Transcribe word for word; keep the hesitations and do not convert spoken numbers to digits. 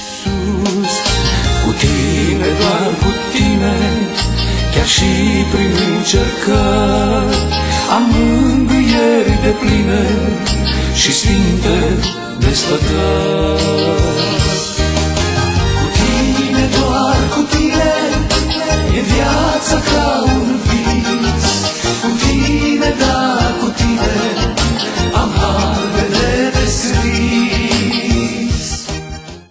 Iisus. Cu tine, doar cu tine, chiar și prin încercări, am mângâieri depline și sfinte desfătări.